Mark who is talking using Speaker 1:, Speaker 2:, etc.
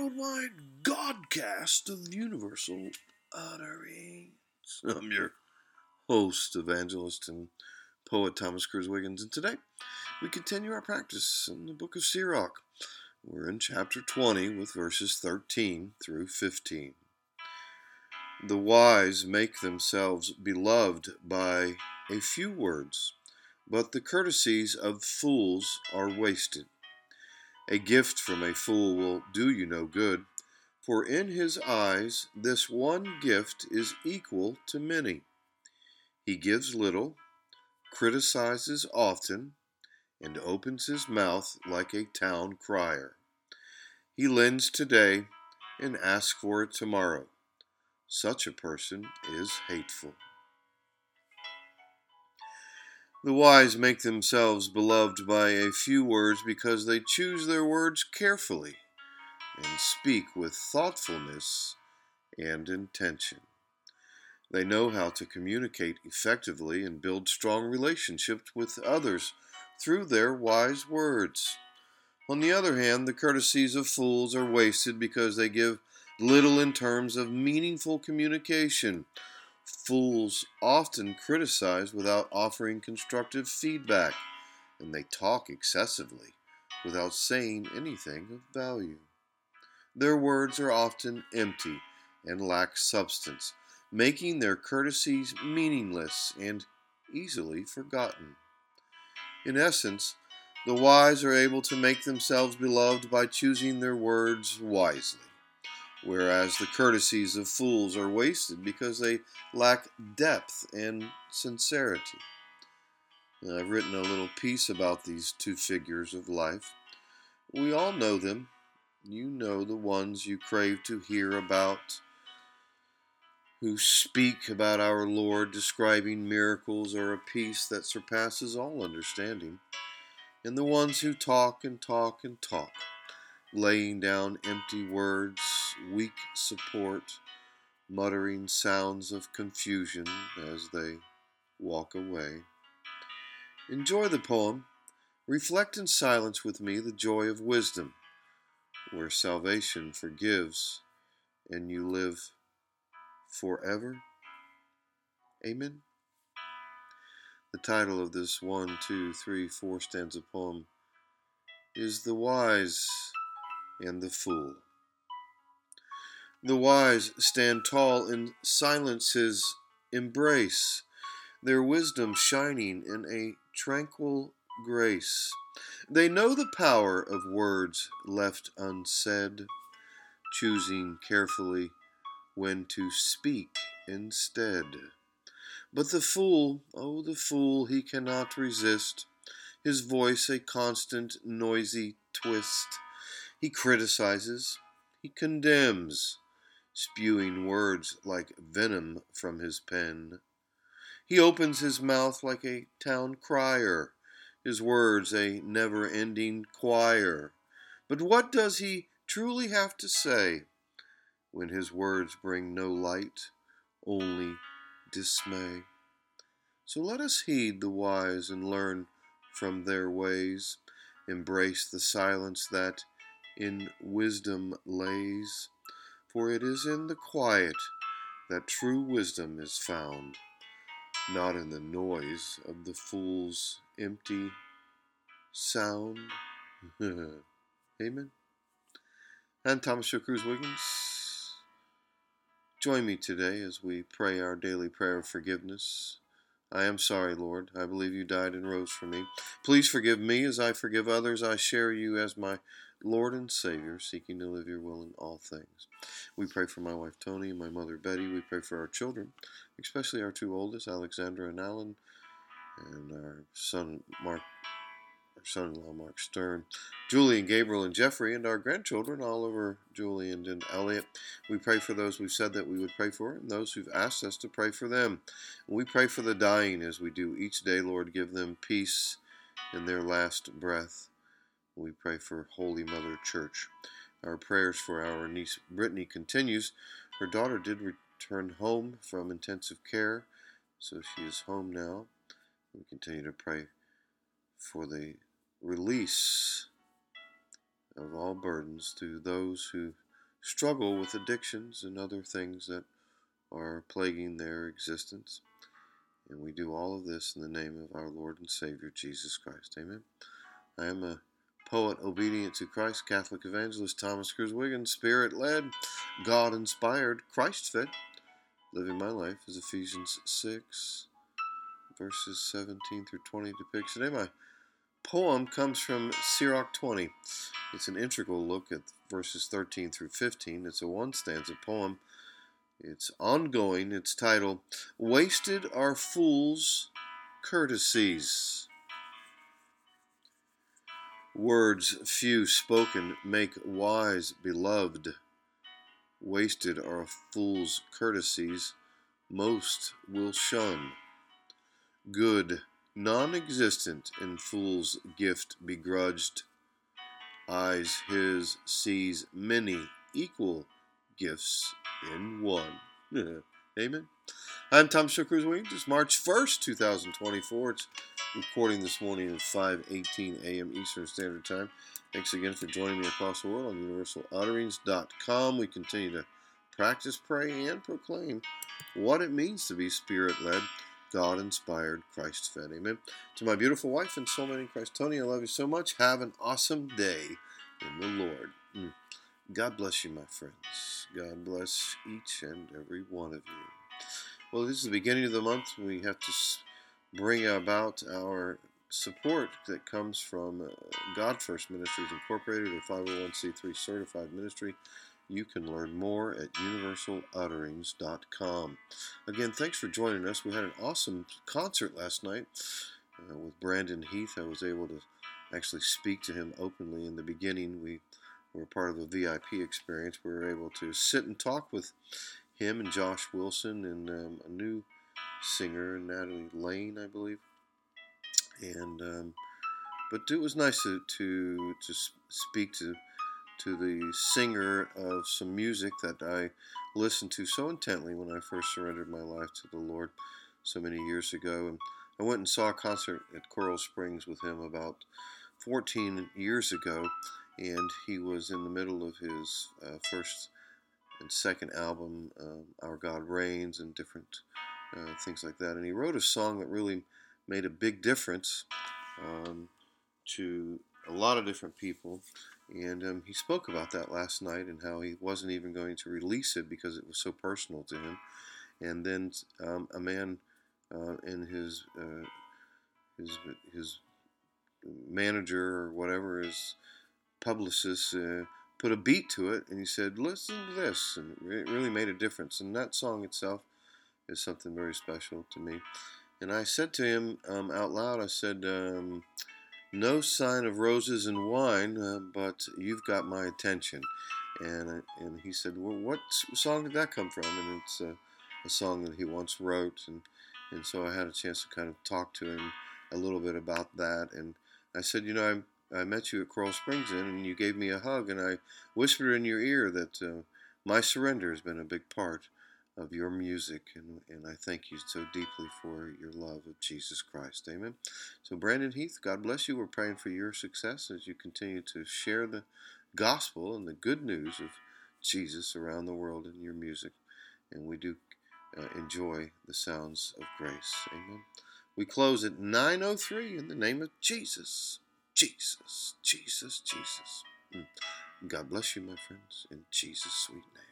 Speaker 1: worldwide Godcast of Universal Utterings. I'm your host, evangelist, and poet Thomas Cruz Wiggins, and today we continue our practice in the book of Sirach. We're in chapter 20 with verses 13 through 15. The wise make themselves beloved by a few words, but the courtesies of fools are wasted. A gift from a fool will do you no good, for in his eyes this one gift is equal to many. He gives little, criticizes often, and opens his mouth like a town crier. He lends today and asks for it tomorrow. Such a person is hateful. The wise make themselves beloved by a few words because they choose their words carefully and speak with thoughtfulness and intention. They know how to communicate effectively and build strong relationships with others through their wise words. On the other hand, the courtesies of fools are wasted because they give little in terms of meaningful communication. Fools often criticize without offering constructive feedback, and they talk excessively without saying anything of value. Their words are often empty and lack substance, making their courtesies meaningless and easily forgotten. In essence, the wise are able to make themselves beloved by choosing their words wisely, whereas the courtesies of fools are wasted because they lack depth and sincerity. And I've written a little piece about these two figures of life. We all know them. You know the ones you crave to hear about, who speak about our Lord, describing miracles or a peace that surpasses all understanding, and the ones who talk and talk and talk, laying down empty words, weak support, muttering sounds of confusion as they walk away. Enjoy the poem. Reflect in silence with me the joy of wisdom, where salvation forgives and you live forever. Amen. The title of this 4 stanza poem is The Wise and the Fool. The wise stand tall in silence's embrace, their wisdom shining in a tranquil grace. They know the power of words left unsaid, choosing carefully when to speak instead. But the fool, oh the fool, he cannot resist, his voice a constant noisy twist. He criticizes, he condemns, spewing words like venom from his pen. He opens his mouth like a town crier, his words a never-ending choir. But what does he truly have to say when his words bring no light, only dismay? So let us heed the wise and learn from their ways, embrace the silence that in wisdom lays, for it is in the quiet that true wisdom is found, not in the noise of the fool's empty sound. Amen. I'm Thomas Cruz Wiggins. Join me today as we pray our daily prayer of forgiveness. I am sorry, Lord. I believe you died and rose for me. Please forgive me as I forgive others. I share you as my Lord and Savior, seeking to live your will in all things. We pray for my wife Tony and my mother Betty. We pray for our children, especially our two oldest, Alexandra and Alan, and our son-in-law Mark Stern, Julie and Gabriel and Jeffrey, and our grandchildren, Oliver, Julie, and Elliot. We pray for those we've said that we would pray for, and those who've asked us to pray for them. And we pray for the dying as we do each day. Lord, give them peace in their last breath. We pray for Holy Mother Church. Our prayers for our niece Brittany continues. Her daughter did return home from intensive care, so she is home now. We continue to pray for the release of all burdens to those who struggle with addictions and other things that are plaguing their existence. And we do all of this in the name of our Lord and Savior, Jesus Christ. Amen. I am a poet obedient to Christ, Catholic evangelist Thomas Cruz Wiggins, Spirit-led, God-inspired, Christ-fed, living my life as Ephesians 6, verses 17 through 20 depicts. Today my poem comes from Sirach 20. It's an integral look at verses 13 through 15. It's a one-stanza poem. It's ongoing. It's titled, Wasted Are Fools' Courtesies. Words few spoken make wise beloved. Wasted are fools' courtesies, most will shun. Good, non-existent in fool's gift begrudged. Eyes his sees many equal gifts in one. Amen. I'm Thomas Cruz Wiggins. It's March 1st, 2024. It's recording this morning at 5:18 a.m. Eastern Standard Time. Thanks again for joining me across the world on universalutterings.com. We continue to practice, pray, and proclaim what it means to be Spirit-led, God-inspired, Christ-fed. Amen. To my beautiful wife and soulmate in Christ, Tony, I love you so much. Have an awesome day in the Lord. God bless you, my friends. God bless each and every one of you. Well, this is the beginning of the month. We have to bring about our support that comes from God First Ministries Incorporated, a 501c3 certified ministry. You can learn more at universalutterings.com. Again, thanks for joining us. We had an awesome concert last night with Brandon Heath. I was able to actually speak to him openly in the beginning. We were part of a VIP experience. We were able to sit and talk with him and Josh Wilson and a new singer, Natalie Lane, I believe. And but it was nice to speak to the singer of some music that I listened to so intently when I first surrendered my life to the Lord so many years ago. And I went and saw a concert at Coral Springs with him about 14 years ago, and he was in the middle of his first and second album, Our God Reigns, and different things like that. And he wrote a song that really made a big difference to a lot of different people. And he spoke about that last night and how he wasn't even going to release it because it was so personal to him. And then a man and his manager or whatever, his publicist, put a beat to it, and he said, listen to this, and it really made a difference. And that song itself is something very special to me. And I said to him out loud, I said, no sign of roses and wine, but you've got my attention. And he said, well, what song did that come from? And it's a song that he once wrote, and so I had a chance to kind of talk to him a little bit about that. And I said, I met you at Coral Springs Inn, and you gave me a hug, and I whispered in your ear that my surrender has been a big part of your music, and I thank you so deeply for your love of Jesus Christ. Amen. So Brandon Heath, God bless you. We're praying for your success as you continue to share the gospel and the good news of Jesus around the world in your music, and we do enjoy the sounds of grace. Amen. We close at 9:03 in the name of Jesus. Jesus, Jesus, Jesus. God bless you, my friends, in Jesus' sweet name.